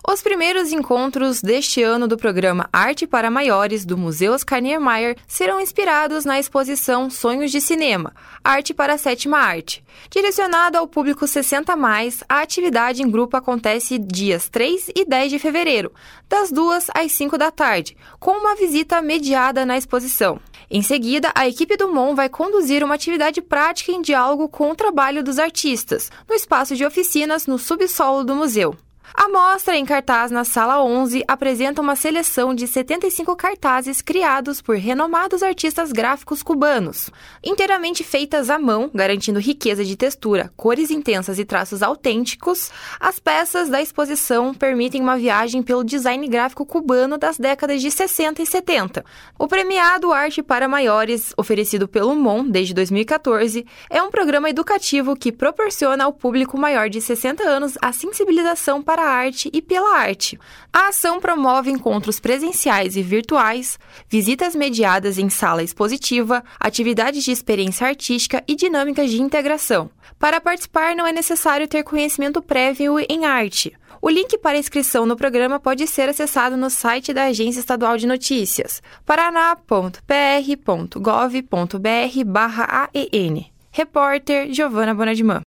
Os primeiros encontros deste ano do programa Arte para Maiores do Museu Oscar Niemeyer serão inspirados na exposição Sonhos de Cinema, Arte para a Sétima Arte. Direcionado ao público 60+, a atividade em grupo acontece dias 3 e 10 de fevereiro, das 2 às 5 da tarde, com uma visita mediada na exposição. Em seguida, a equipe do MON vai conduzir uma atividade prática em diálogo com o trabalho dos artistas, no espaço de oficinas no subsolo do museu. A mostra, em cartaz na Sala 11, apresenta uma seleção de 75 cartazes criados por renomados artistas gráficos cubanos, inteiramente feitas à mão, garantindo riqueza de textura, cores intensas e traços autênticos. As peças da exposição permitem uma viagem pelo design gráfico cubano das décadas de 60 e 70. O premiado Arte para Maiores, oferecido pelo MON desde 2014, é um programa educativo que proporciona ao público maior de 60 anos a sensibilização para a arte e pela arte. A ação promove encontros presenciais e virtuais, visitas mediadas em sala expositiva, atividades de experiência artística e dinâmicas de integração. Para participar, não é necessário ter conhecimento prévio em arte. O link para inscrição no programa pode ser acessado no site da Agência Estadual de Notícias, paraná.pr.gov.br/AEN. Repórter Giovana Bonadimã.